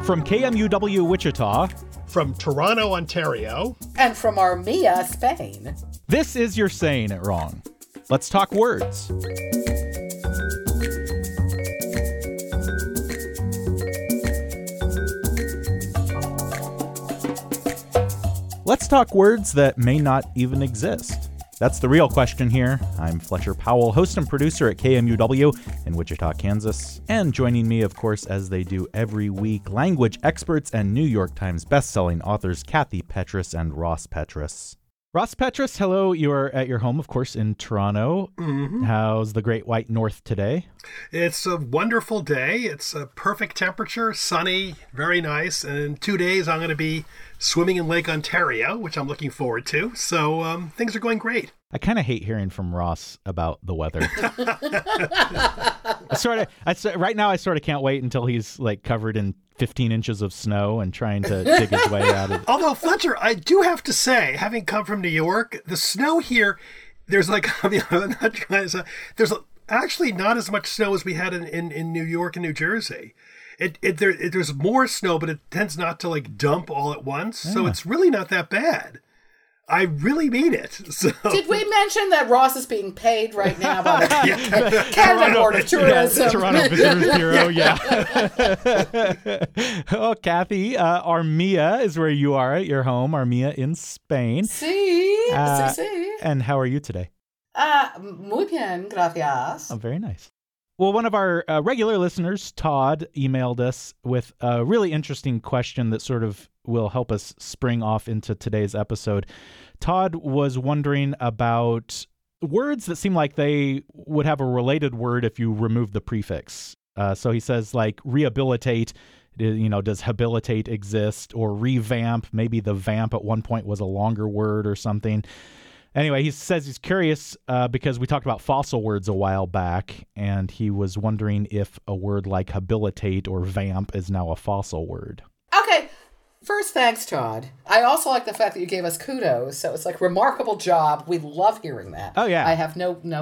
From KMUW Wichita. From Toronto, Ontario. And from Armia, Spain. This is You're Saying It Wrong. Let's talk words. Let's talk words that may not even exist. That's the real question here. I'm Fletcher Powell, host and producer at KMUW in Wichita, Kansas. And joining me, of course, as they do every week, language experts and New York Times bestselling authors Kathy Petrus and Ross Petrus. Ross Petrus, hello. You are at your home, of course, in Toronto. Mm-hmm. How's the Great White North today? It's a wonderful day. It's a perfect temperature, sunny, very nice. And in 2 days, I'm going to be swimming in Lake Ontario, which I'm looking forward to. So things are going great. I kind of hate hearing from Ross about the weather. Right now, I sort of can't wait until he's like covered in 15 inches of snow and trying to dig his way out of it. Although, Fletcher, I do have to say, having come from New York, the snow here, there's like, I'm not trying to say, there's actually not as much snow as we had in New York and New Jersey. There's more snow, but it tends not to like dump all at once. Yeah. So it's really not that bad. I really mean it. So. Did we mention that Ross is being paid right now by the Canada Board of Tourism? Toronto Visitors Bureau, yeah. Oh, Kathy, Armia is where you are at your home, Armia in Spain. Sí. And how are you today? Muy bien, gracias. Oh, very nice. Well, one of our regular listeners, Todd, emailed us with a really interesting question that sort of will help us spring off into today's episode. Todd was wondering about words that seem like they would have a related word if you remove the prefix. So he says, like, rehabilitate, does habilitate exist? Or revamp, maybe the vamp at one point was a longer word or something. Anyway, he says he's curious because we talked about fossil words a while back, and he was wondering if a word like habilitate or vamp is now a fossil word. Okay. First, thanks, Todd. I also like the fact that you gave us kudos. So it's like, remarkable job. We love hearing that. Oh, yeah. I have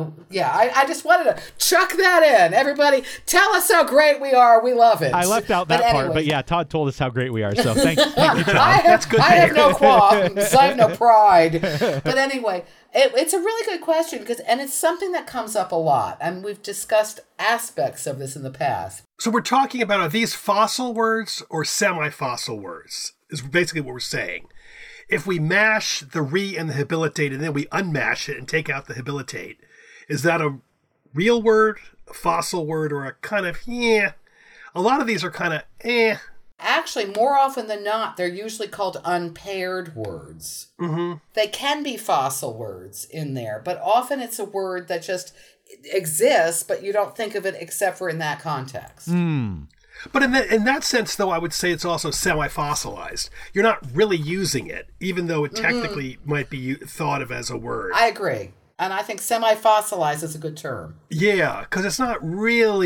I just wanted to chuck that in. Everybody, tell us how great we are. We love it. I left out that part, but yeah, Todd told us how great we are. So thank you, Todd. That's good. I have no qualms. I have no pride. But anyway, it's a really good question and it's something that comes up a lot. And we've discussed aspects of this in the past. So we're talking about, are these fossil words or semi-fossil words, is basically what we're saying. If we mash the re and the habilitate and then we unmash it and take out the habilitate, is that a real word, a fossil word, or a kind of, A lot of these are kind of, Actually, more often than not, they're usually called unpaired words. Mm-hmm. They can be fossil words in there, but often it's a word that just exists, but you don't think of it except for in that context. But in that sense, though, I would say it's also semi-fossilized. You're not really using it, even though it technically might be thought of as a word. I agree. And I think semi-fossilized is a good term. Yeah, because it's not really,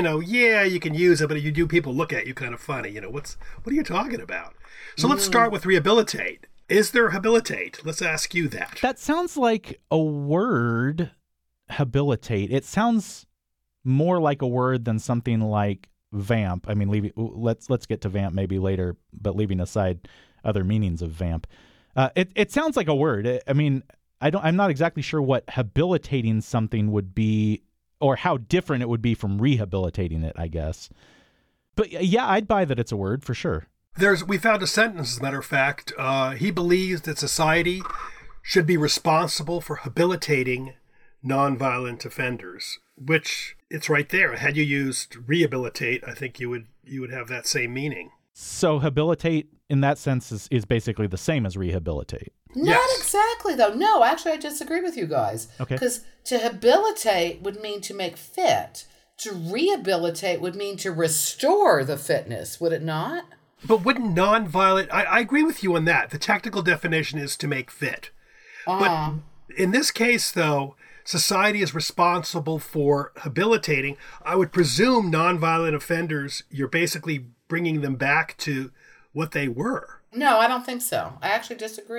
you can use it, but you do, people look at you kind of funny. What are you talking about? So let's start with rehabilitate. Is there habilitate? Let's ask you that. That sounds like a word, habilitate. It sounds more like a word than something like vamp. I mean, let's get to vamp maybe later, but leaving aside other meanings of vamp. It sounds like a word. I'm not exactly sure what habilitating something would be or how different it would be from rehabilitating it, I guess. But yeah, I'd buy that it's a word for sure. We found a sentence, as a matter of fact. He believes that society should be responsible for habilitating nonviolent offenders, which it's right there. Had you used rehabilitate, I think you would have that same meaning. So habilitate in that sense is basically the same as rehabilitate. Not exactly, though. No, actually, I disagree with you guys. Okay. Because to habilitate would mean to make fit. To rehabilitate would mean to restore the fitness, would it not? But wouldn't nonviolent... I agree with you on that. The technical definition is to make fit. But in this case, though, society is responsible for habilitating. I would presume nonviolent offenders, you're basically bringing them back to what they were. No, I don't think so. I actually disagree.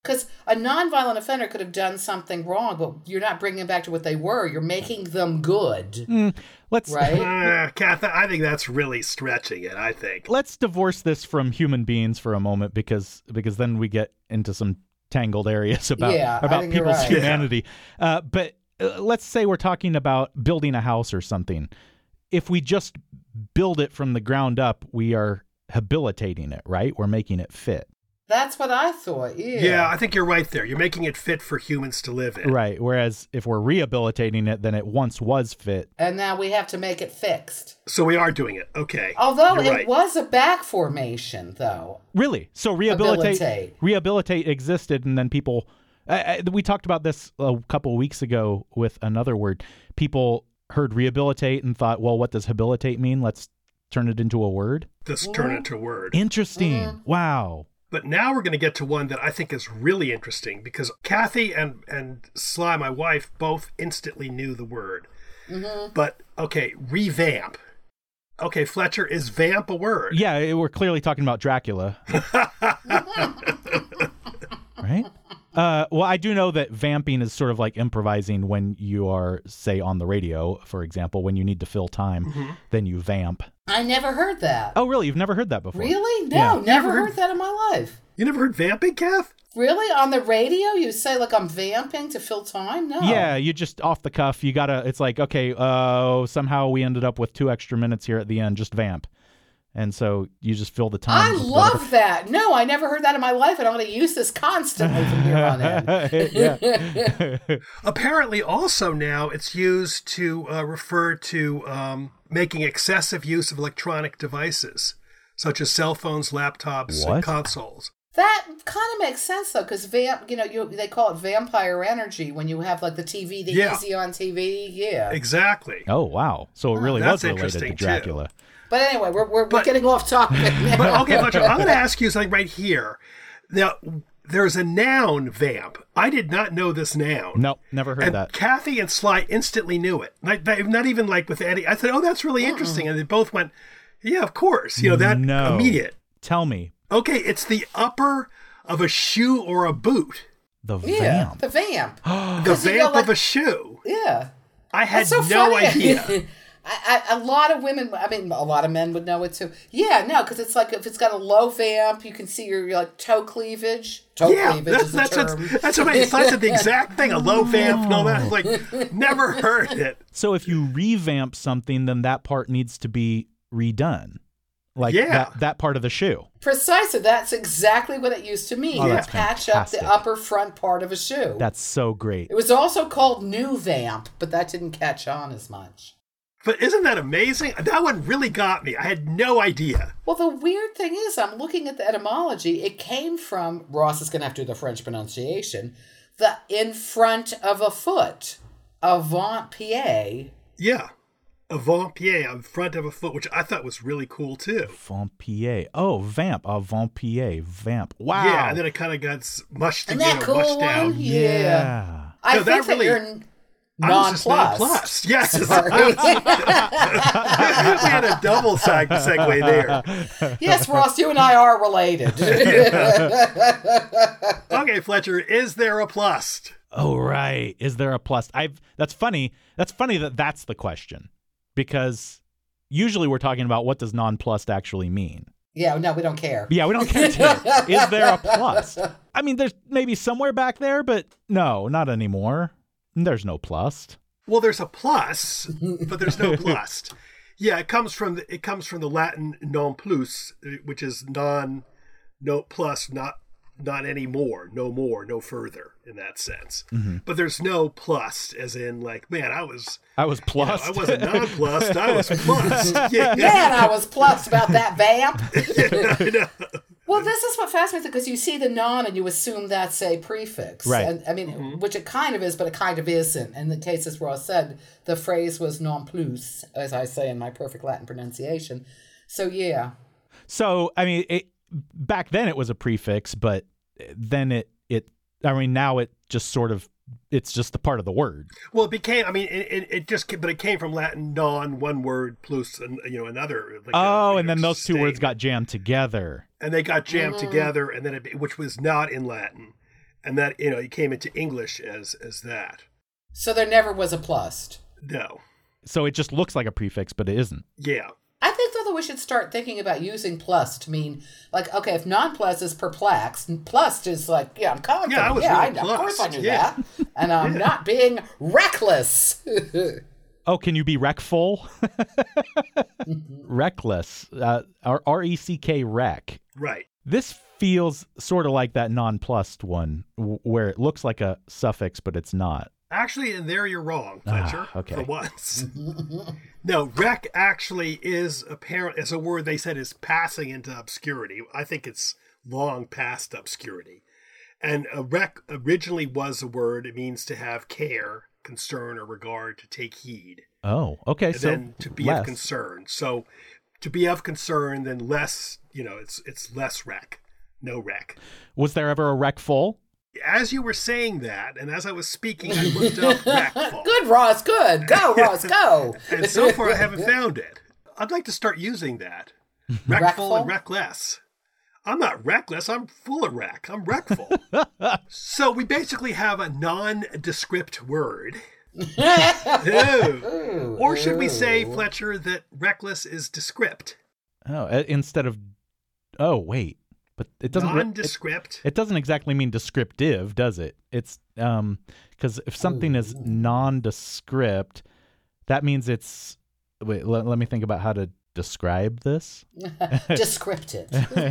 Because a nonviolent offender could have done something wrong, but you're not bringing them back to what they were. You're making them good. Right? Kath, I think that's really stretching it, I think. Let's divorce this from human beings for a moment because then we get into some tangled areas about people's humanity. But let's say we're talking about building a house or something. If we just build it from the ground up, we are habilitating it, right? We're making it fit. That's what I thought, yeah. Yeah, I think you're right there. You're making it fit for humans to live in. Right, whereas if we're rehabilitating it, then it once was fit. And now we have to make it fixed. So we are doing it, okay. Although it was a back formation, though. Really? So rehabilitate existed, and then people... we talked about this a couple of weeks ago with another word. People heard rehabilitate and thought, well, what does habilitate mean? Let's turn it into a word. Let's turn it into a word. Interesting. Wow. But now we're going to get to one that I think is really interesting because Kathy and Sly, my wife, both instantly knew the word. Mm-hmm. But, okay, revamp. Okay, Fletcher, is vamp a word? Yeah, we're clearly talking about Dracula. Right? Well, I do know that vamping is sort of like improvising when you are, say, on the radio, for example, when you need to fill time, then you vamp. I never heard that. Oh, really? You've never heard that before? Really? No, never heard that in my life. You never heard vamping, Kath? Really? On the radio, you say, like, I'm vamping to fill time? No. Yeah, you just off the cuff, you gotta, it's like, okay, somehow we ended up with 2 extra minutes here at the end, just vamp. And so you just fill the time. I love that. No, I never heard that in my life, and I'm going to use this constantly from here on in. Apparently, also now it's used to refer to making excessive use of electronic devices, such as cell phones, laptops, and consoles. That kind of makes sense, though, because they call it vampire energy when you have, like, the TV, the Easy on TV. Yeah. Exactly. Oh, wow. So it really was related to Dracula. Too. But anyway, we're getting off topic now. But okay, Fletcher, I'm going to ask you something right here. Now, there's a noun, vamp. I did not know this noun. No, never heard that. Kathy and Sly instantly knew it. Not even like with Eddie. I said, oh, that's really interesting. And they both went, yeah, of course. Immediate. Tell me. Okay, it's the upper of a shoe or a boot. The vamp. Yeah, the vamp. The vamp of a shoe. Yeah. I had no idea. A lot of women, I mean, a lot of men would know it too. Yeah, no, because it's like if it's got a low vamp, you can see your like toe cleavage. Cleavage is a term. That's what I mean. I said the exact thing, a low vamp and all that. Like, never heard it. So if you revamp something, then that part needs to be redone. Like that part of the shoe. Precisely. That's exactly what it used to mean. Oh, That's patch fantastic. Up the upper front part of a shoe. That's so great. It was also called new vamp, but that didn't catch on as much. But isn't that amazing? That one really got me. I had no idea. Well, the weird thing is, I'm looking at the etymology. It came from, Ross is going to have to do the French pronunciation, the in front of a foot, avant-pied. Yeah, avant-pied, in front of a foot, which I thought was really cool, too. Avant-pied. Oh, vamp, avant-pied, vamp. Wow. Yeah, and then it kind of got mushed Isn't that cool mushed down. Yeah. I think that you're... nonplussed. Yes. We had a double segue there. Yes, Ross, you and I are related. Okay, Fletcher, is there a plus? Oh, right. Is there a plus? That's funny. That's funny that's the question. Because usually we're talking about what does nonplussed actually mean. Yeah, no, we don't care. Yeah, we don't care. Is there a plus? I mean, there's maybe somewhere back there, but no, not anymore. There's no plus. Well, there's a plus, but there's no plus. Yeah, it comes from the Latin non plus, which is no plus, not anymore, no more, no further in that sense. Mm-hmm. But there's no plus, as in like, man, I was plus. I wasn't nonplussed, I was plus. Yeah. Man, I was plus about that vamp. Yeah, I know. Well, this is what fascinates me because you see the non and you assume that's a prefix. Right. And, I mean, which it kind of is, but it kind of isn't. In the cases where I said the phrase was non plus, as I say in my perfect Latin pronunciation. So, yeah. So, I mean, back then it was a prefix, but then now it just sort of, it's just the part of the word. Well, it became, I mean, it came from Latin non, one word, plus, another. Like and then those two words got jammed together. And they got jammed together, and then which was not in Latin. And that, it came into English as that. So there never was a plus. No. So it just looks like a prefix, but it isn't. Yeah. I think, though, that we should start thinking about using plus to mean, like, okay, if non-plus is perplexed, plus is like, yeah, I'm confident. Yeah, I was really of course I knew yeah. that. And I'm not being reckless. Oh, can you be wreckful? Reckless. R-E-C-K, wreck. Right. This feels sort of like that nonplussed one, where it looks like a suffix, but it's not. Actually, and there you're wrong, Fletcher, okay. for once. No, wreck actually is a word they said is passing into obscurity. I think it's long past obscurity. And a wreck originally was a word. It means to have care, concern, or regard, to take heed. Oh, okay. And so then to be less. of concern. So to be of concern, then less, it's less wreck, no wreck. Was there ever a wreckful? As you were saying that, and as I was speaking, I looked up wreckful. Good, Ross, good. Go, Ross, go. And so far, I haven't found it. I'd like to start using that. Wreckful and reckless. I'm not reckless. I'm full of wreck. I'm wreckful. So we basically have a nondescript word. Ooh. Or should we say, Fletcher, that reckless is descript? Oh, instead of... Oh, wait. But it doesn't... Nondescript. It doesn't exactly mean descriptive, does it? It's... Because if something is nondescript, that means it's... Wait, let me think about how to describe this. Descriptive.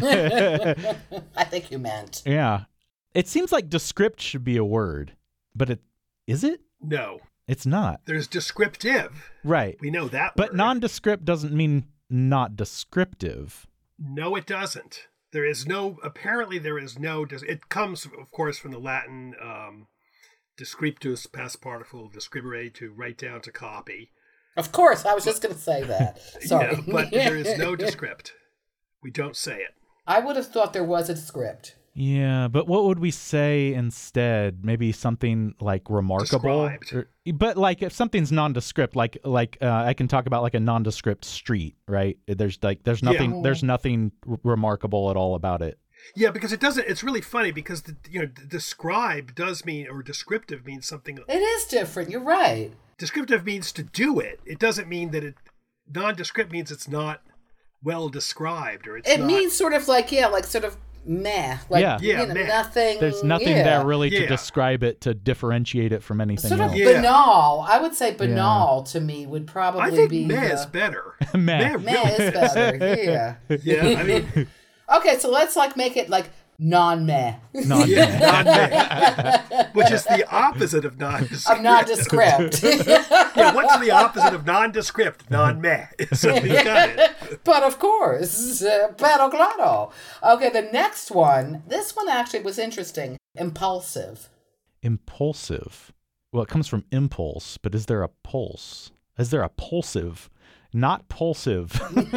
I think you meant. Yeah. It seems like descript should be a word, but is it? No. It's not. There's descriptive. Right. We know that But word. nondescript doesn't mean not descriptive. No, it doesn't. Apparently there is no, it comes, of course, from the Latin descriptus, past participle, describere, to write down, to copy. Of course, I was just going to say that. Sorry. Yeah, but there is no descript. We don't say it. I would have thought there was a script. Yeah, but what would we say instead? Maybe something like remarkable. But like if something's nondescript, like I can talk about like a nondescript street, right? There's nothing remarkable at all about it. Yeah, because it doesn't. It's really funny because describe does mean, or descriptive means something. It is different. You're right. Descriptive means to do it. It doesn't mean that it. Nondescript means it's not well described, or it means sort of like sort of meh. Like meh. Nothing. There's nothing there really to describe it, to differentiate it from anything sort else. Of banal. I would say banal to me would probably I think be. Meh is better. Meh is better. Yeah. Yeah. I mean. Okay, so let's make it like non-meh. Non-meh. Non-meh. Which is the opposite of nondescript. Of nondescript. Yeah, what's the opposite of nondescript? Non-meh. So you got it. But of course, pero claro. Okay, the next one, this one actually was interesting. Impulsive. Impulsive. Well, it comes from impulse, but is there a pulse? Is there a pulsive? Not pulsive.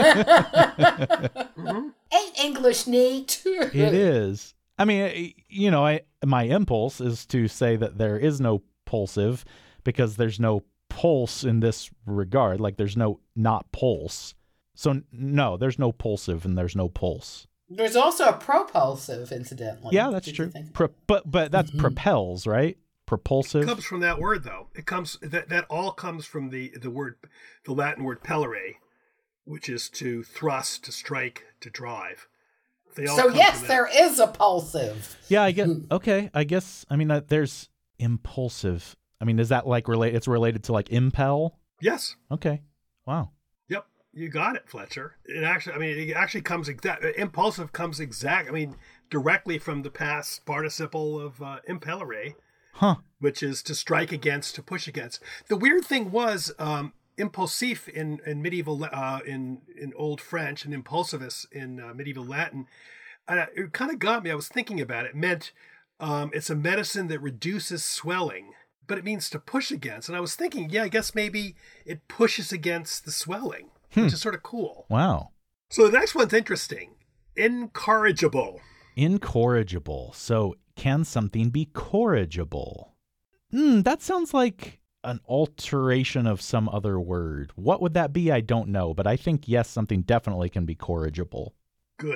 Mm-hmm. Ain't English neat? It is. I mean, my impulse is to say that there is no pulsive because there's no pulse in this regard. Like there's no not pulse. So no, there's no pulsive and there's no pulse. There's also a propulsive, incidentally. Yeah, that's true. But that's propels, right? Propulsive. It comes from that word, though. It comes that all comes from the Latin word pellere, which is to thrust, to strike, to drive. So yes, there is a pulsive. Yeah, I guess. Okay, I guess. I mean, there's impulsive. I mean, is that like related? It's related to like impel. Yes. Okay. Wow. Yep, you got it, Fletcher. It actually comes impulsive comes directly from the past participle of impellere. Huh. Which is to strike against, to push against. The weird thing was impulsif in medieval in Old French and impulsivus in medieval Latin. It kind of got me. I was thinking about it. It meant it's a medicine that reduces swelling, but it means to push against. And I was thinking, I guess maybe it pushes against the swelling, which is sort of cool. Wow. So the next one's interesting. Incorrigible. Incorrigible. So can something be corrigible? That sounds like an alteration of some other word. What would that be? I don't know, but I think yes, something definitely can be corrigible. Good.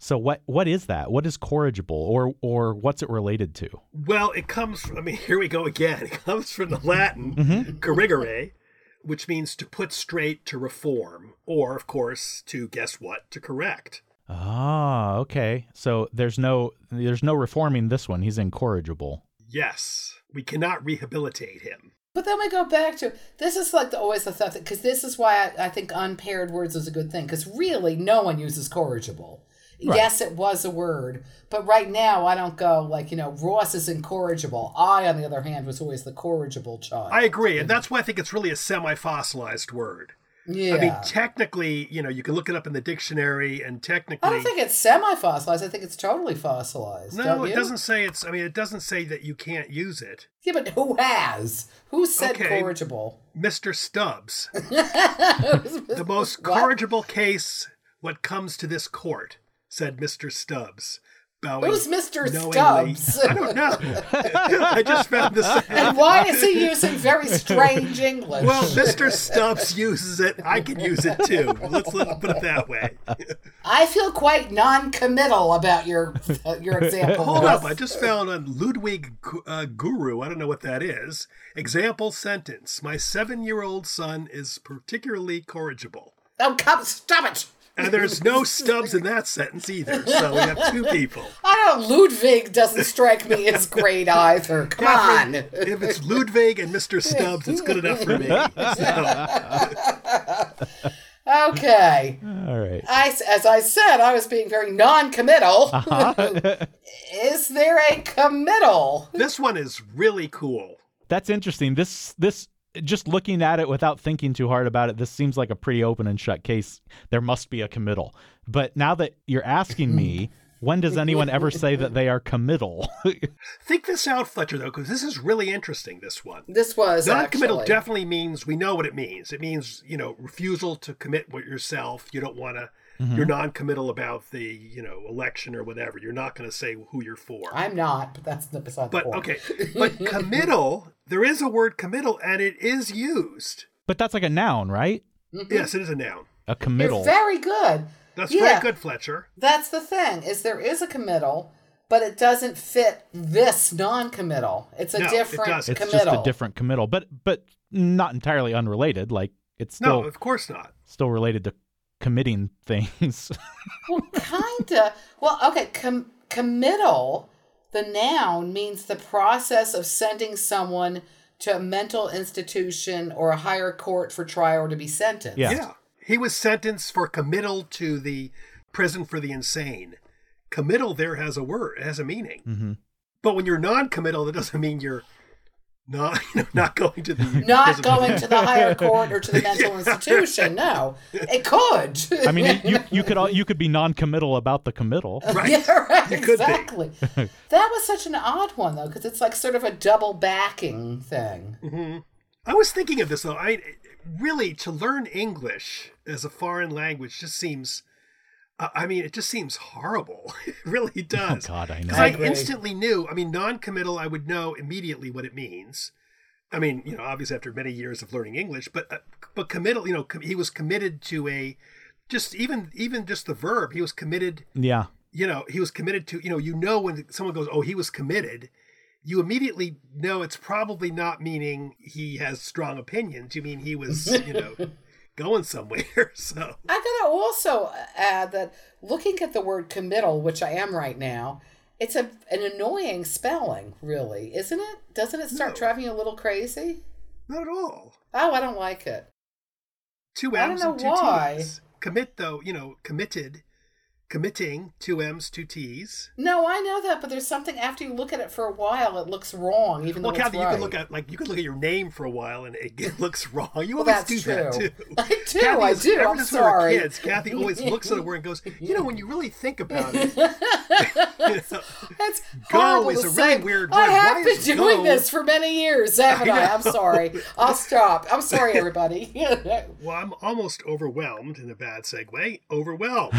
So what is that? What is corrigible, or what's it related to? Well, it comes from, I mean, here we go again. It comes from the Latin corrigere, which means to put straight, to reform, or, of course, to, guess what, to correct. Ah, okay. So there's no reforming this one. He's incorrigible. Yes. We cannot rehabilitate him. But then we go back to, this is like always the thought, because this is why I think unpaired words is a good thing, because really no one uses corrigible. Right. Yes, it was a word, but right now I don't go like, Ross is incorrigible. I, on the other hand, was always the corrigible child. I agree, and that's why I think it's really a semi-fossilized word. Yeah. I mean, technically, you can look it up in the dictionary, and technically... I don't think it's semi-fossilized. I think it's totally fossilized. No, it doesn't say it's... I mean, it doesn't say that you can't use it. Yeah, but who has? Who said corrigible? Mr. Stubbs. The most corrigible case, what comes to this court, said Mr. Stubbs. Who's Mr. Stubbs? I don't know. I just found this out. And why is he using very strange English? Well, Mr. Stubbs uses it. I can use it too. Let's put it that way. I feel quite non-committal about your example. Hold up. I just found on Ludwig Guru. I don't know what that is. Example sentence. My 7-year-old son is particularly corrigible. Oh, stop it. And there's no Stubbs in that sentence either, so we have two people. I don't. Ludwig doesn't strike me as great either. Come on. If it's Ludwig and Mr. Stubbs, it's good enough for me. So. Okay. All right. As I said, I was being very non-committal. Is there a committal? This one is really cool. That's interesting. This. Just looking at it without thinking too hard about it, this seems like a pretty open and shut case. There must be a committal. But now that you're asking me, when does anyone ever say that they are committal? Think this out, Fletcher, though, because this is really interesting, this one. This was non-committal actually. Definitely means, we know what it means. It means, refusal to commit with yourself. You don't want to, you're non-committal about the, election or whatever. You're not going to say who you're for. I'm not, but that's beside the point. Okay, but committal, there is a word committal, and it is used. But that's like a noun, right? Mm-hmm. Yes, it is a noun. A committal. You're very good. That's very good, Fletcher. That's the thing, is there is a committal, but it doesn't fit this non-committal. It's a different committal. It's just a different committal, but not entirely unrelated. Like, it's still... No, of course not. Still related to committing things. Well, kind of. Well, okay, committal, the noun, means the process of sending someone to a mental institution or a higher court for trial or to be sentenced. Yeah. He was sentenced for committal to the prison for the insane. Committal there has a word, it has a meaning. Mm-hmm. But when you're non-committal, that doesn't mean you're not going to the the higher court or to the mental institution. No, it could. I mean, you could be non-committal about the committal. Right. Yeah, right. You could exactly. That was such an odd one though, because it's like sort of a double backing thing. Mm-hmm. I was thinking of this though. Really, to learn English as a foreign language just seems. It just seems horrible. It really does. Oh, God, I know. Because I instantly knew, non-committal, I would know immediately what it means. Obviously after many years of learning English, but committal, he was committed to even just the verb, he was committed. Yeah. He was committed to, when someone goes, oh, he was committed, you immediately know it's probably not meaning he has strong opinions. You mean he was, going somewhere. So I gotta also add that looking at the word committal, which I am right now, it's an annoying spelling, really, isn't it? Doesn't it start driving you a little crazy? Not at all. Oh, I don't like it. 2 M's and 2 T's. Commit though, committed. Committing, 2 M's, 2 T's. No, I know that, but there's something after you look at it for a while, it looks wrong, even though it's Kathy, right. you could look at your name for a while and it looks wrong. You always that's do true. that too. I do. Ever I'm since sorry. we were kids, Kathy always looks at a word and goes, when you really think about it, That's horrible go is to a say. really weird word. I have Why been is doing go? this for many years, haven't I? I'm sorry. I'll stop. I'm sorry, everybody. Well, I'm almost overwhelmed in a bad segue. Overwhelmed.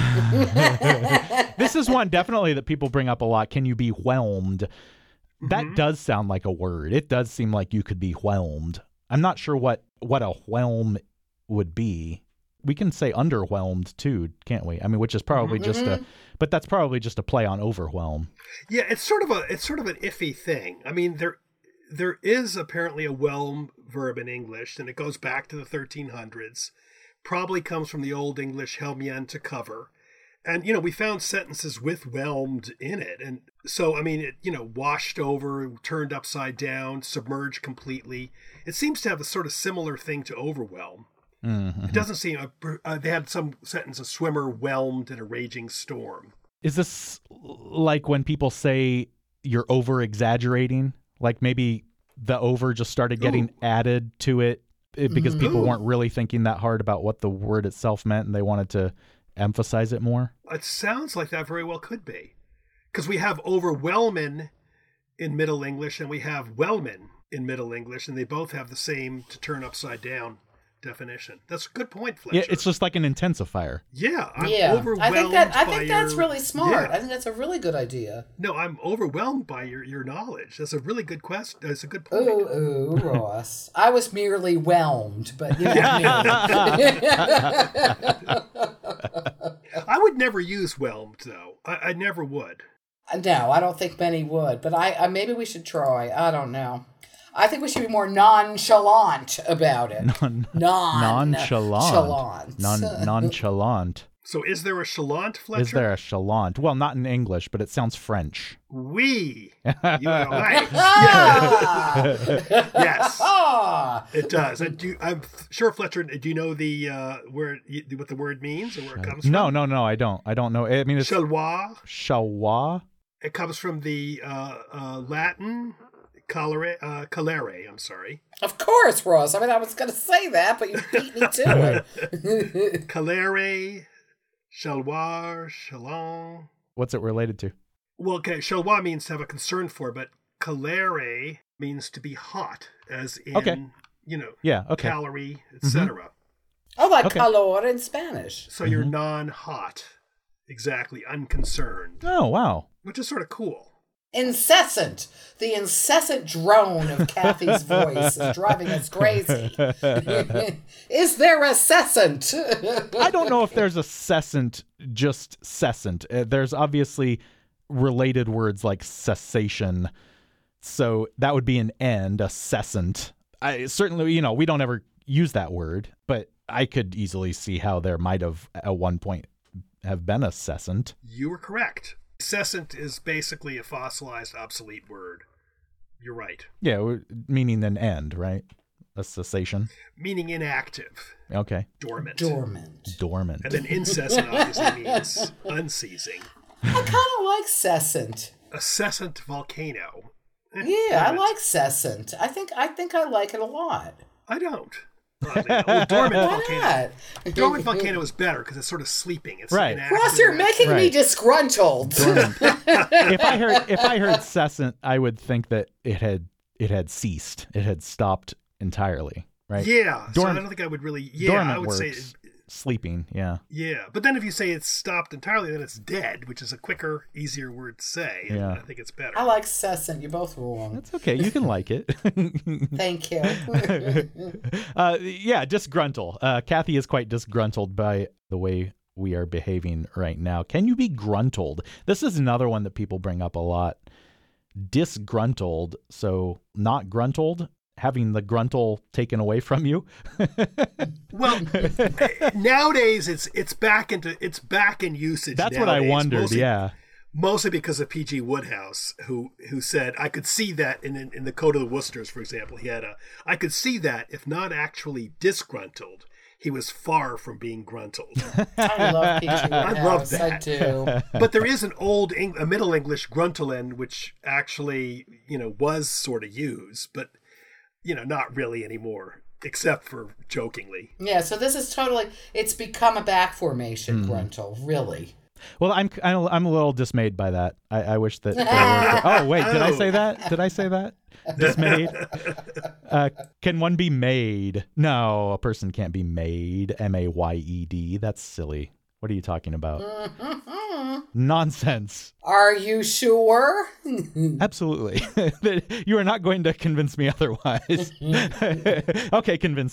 This is one definitely that people bring up a lot. Can you be whelmed? That does sound like a word. It does seem like you could be whelmed. I'm not sure what a whelm would be. we can say underwhelmed too, can't we? I mean, which is probably but that's probably just a play on overwhelm. Yeah, it's sort of an iffy thing. I mean, there is apparently a whelm verb in English, and it goes back to the 1300s. Probably comes from the Old English helmien, to cover. And, we found sentences with whelmed in it. And so, I mean, it, washed over, turned upside down, submerged completely. It seems to have a sort of similar thing to overwhelm. Mm-hmm. It doesn't seem, they had some sentence, a swimmer whelmed in a raging storm. Is this like when people say you're over exaggerating? Like maybe the over just started getting added to it because people weren't really thinking that hard about what the word itself meant and they wanted to emphasize it more? It sounds like that very well could be. Because we have overwhelming in Middle English and we have whelmin in Middle English, and they both have the same to turn upside down definition. That's a good point, Fletcher. Yeah, it's just like an intensifier. Yeah, I'm overwhelmed. I think that's really smart. Yeah. I think that's a really good idea. No, I'm overwhelmed by your knowledge. That's a really good question. That's a good point. Ooh, Ross. I was merely whelmed, but you know what I mean. I would never use whelmed, though. I never would. No, I don't think many would, but I maybe we should try. I don't know. I think we should be more nonchalant about it. Nonchalant. Nonchalant. So is there a chalant, Fletcher? Is there a chalant? Well, not in English, but it sounds French. Oui. You are right. Yes. It does. I'm sure, Fletcher, do you know what the word means or where it comes from? No, I don't. I don't know. I mean, it's Chalois. Chalois? It comes from the Latin calere, I'm sorry. Of course, Ross. I mean, I was going to say that, but you beat me to it. Calere, chaloir, chalon. What's it related to? Well, okay, chalois means to have a concern for, but calere means to be hot, as in, calorie, etc. Oh, like calor in Spanish. So you're non-hot. Exactly, unconcerned. Oh, wow. Which is sort of cool. Incessant. The incessant drone of Kathy's voice is driving us crazy. Is there a cessant? I don't know if there's a cessant, just cessant. There's obviously related words like cessation. So that would be an end, a cessant. Certainly, we don't ever use that word, but I could easily see how there might have at one point have been a cessant. You were correct. Cessant is basically a fossilized, obsolete word. You're right. Yeah, meaning an end, right? A cessation. Meaning inactive. Okay. Dormant. Dormant. And then incessant obviously means unceasing. I kind of like cessant. A cessant volcano. Yeah, I like cessant. I think I like it a lot. I don't. Dormant volcano. Not? Dormant volcano is better because it's sort of sleeping. It's right. inactive. Ross, you're making me disgruntled. If I heard cessant, I would think that it had ceased. It had stopped entirely. Right. Yeah. So I don't think I would really. Yeah, dormant I would works. say. Sleeping, yeah. Yeah, but then if you say it's stopped entirely, then it's dead, which is a quicker, easier word to say. And I think it's better. I like cessant. You're both wrong. That's okay. You can like it. Thank you. Disgruntled. Kathy is quite disgruntled by the way we are behaving right now. Can you be gruntled? This is another one that people bring up a lot. Disgruntled, so not gruntled. Having the gruntle taken away from you. Well, nowadays it's back in usage. That's nowadays. What I wondered. Mostly because of P.G. Wodehouse, who said, I could see that in the Code of the Worcesters, for example, I could see that if not actually disgruntled, he was far from being gruntled. I love P.G. Wodehouse. I love that. I do. But there is a Middle English gruntelen, which actually, was sort of used, but not really anymore, except for jokingly. Yeah, so this is totally, it's become a back formation, gruntle, really. Well, I'm a little dismayed by that. I wish that there were... Oh, wait, did I say that? Dismayed? Can one be made? No, a person can't be made. M-A-Y-E-D. That's silly. What are you talking about? Nonsense. Are you sure? Absolutely. You are not going to convince me otherwise. Okay, convince me.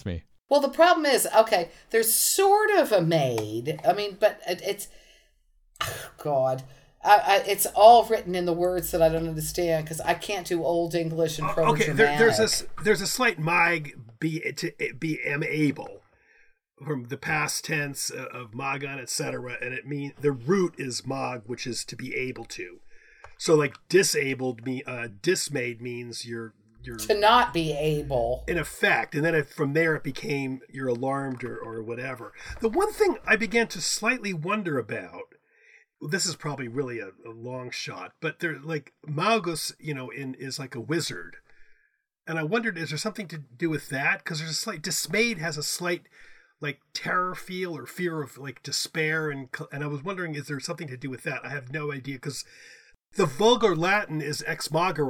Well, the problem is, okay, there's sort of a maid. I mean, but it's, oh God, it's all written in the words that I don't understand because I can't do Old English and proto-Germanic. Okay, there's a slight mag be am able from the past tense of magan, etc. And it means the root is mag, which is to be able to. So like disabled, dismayed means you're to not be able, in effect, and then from there it became you're alarmed or whatever. The one thing I began to slightly wonder about, this is probably really a long shot, but they're like Malgus, is like a wizard, and I wondered, is there something to do with that? Because there's a slight dismayed has a slight like terror feel or fear of like despair, and I was wondering, is there something to do with that? I have no idea, because the vulgar Latin is ex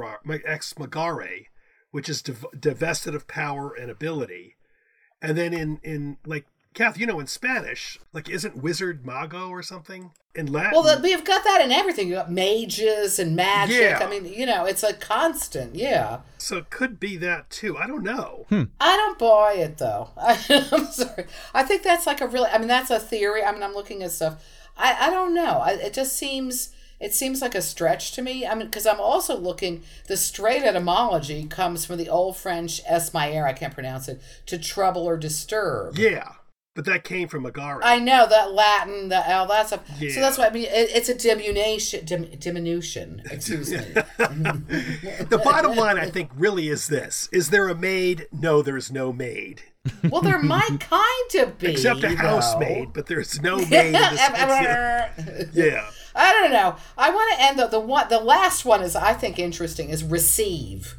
magare, which is divested of power and ability. And then in like, Kath, in Spanish, like, isn't wizard mago or something? In Latin. Well, we've got that in everything. You got mages and magic. Yeah. I mean, it's a constant, yeah. So it could be that, too. I don't know. I don't buy it, though. I'm sorry. I think that's like that's a theory. I mean, I'm looking at stuff. I don't know. It just seems... It seems like a stretch to me. I mean, because I'm also looking, the straight etymology comes from the Old French esmaer, I can't pronounce it, to trouble or disturb. Yeah, but that came from agare. I know, that Latin, all that stuff. Yeah. So that's what I mean. It's a diminution. Excuse me. The bottom line, I think, really is this. Is there a maid? No, there's no maid. Well, there might kind of be. Except a housemaid, but there's no maid. Yeah. I don't know. I want to end the last one is, I think, interesting, is receive.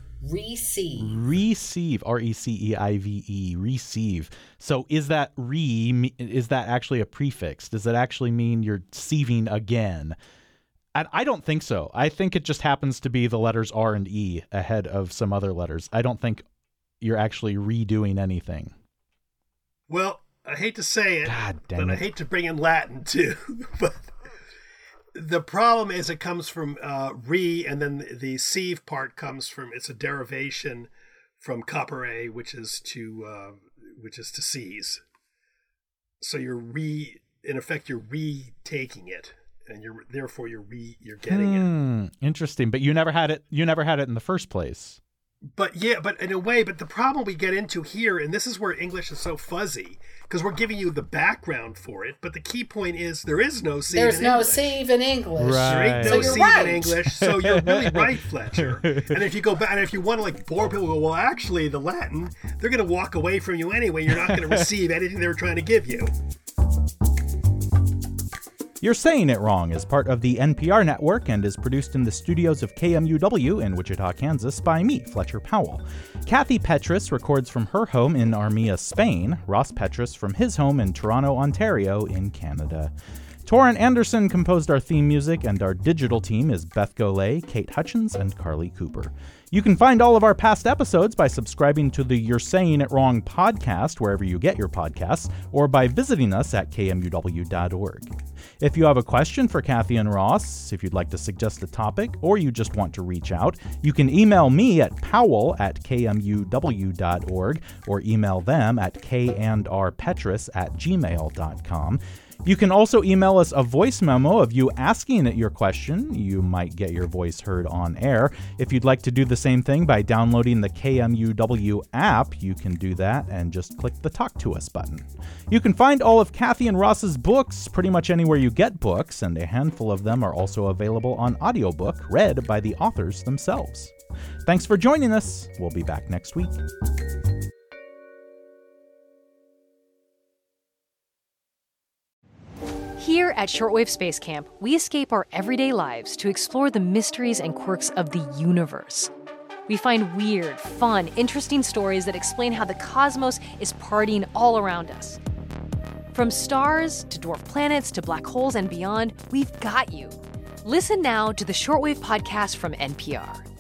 Receive, R-E-C-E-I-V-E, receive. So is that actually a prefix? Does it actually mean you're receiving again? I don't think so. I think it just happens to be the letters R and E ahead of some other letters. I don't think you're actually redoing anything. Well, I hate to say it, but I hate to bring in Latin too. But the problem is it comes from re, and then the sieve part comes from, it's a derivation from capere, which is to seize. So you're retaking it, and you're getting it. Interesting, but you never had it in the first place. But in a way, the problem we get into here, and this is where English is so fuzzy, because we're giving you the background for it, but the key point is there is no sieve in English. There's no sieve in English. Right. There ain't no sieve in English, so you're really right, Fletcher. And if you go back, and if you want to like bore people, well, actually, the Latin, they're going to walk away from you anyway. You're not going to receive anything they were trying to give you. You're Saying It Wrong is part of the NPR network and is produced in the studios of KMUW in Wichita, Kansas by me, Fletcher Powell. Kathy Petrus records from her home in Armia, Spain, Ross Petrus from his home in Toronto, Ontario in Canada. Torrin Anderson composed our theme music, and our digital team is Beth Golay, Kate Hutchins, and Carly Cooper. You can find all of our past episodes by subscribing to the You're Saying It Wrong podcast wherever you get your podcasts, or by visiting us at kmuw.org. If you have a question for Kathy and Ross, if you'd like to suggest a topic, or you just want to reach out, you can email me at powell@kmuw.org or email them at kandrpetrus@gmail.com. You can also email us a voice memo of you asking it your question. You might get your voice heard on air. If you'd like to do the same thing by downloading the KMUW app, you can do that and just click the Talk to Us button. You can find all of Kathy and Ross's books pretty much anywhere you get books, and a handful of them are also available on audiobook, read by the authors themselves. Thanks for joining us. We'll be back next week. Here at Shortwave Space Camp, we escape our everyday lives to explore the mysteries and quirks of the universe. We find weird, fun, interesting stories that explain how the cosmos is partying all around us. From stars to dwarf planets to black holes and beyond, we've got you. Listen now to the Shortwave podcast from NPR.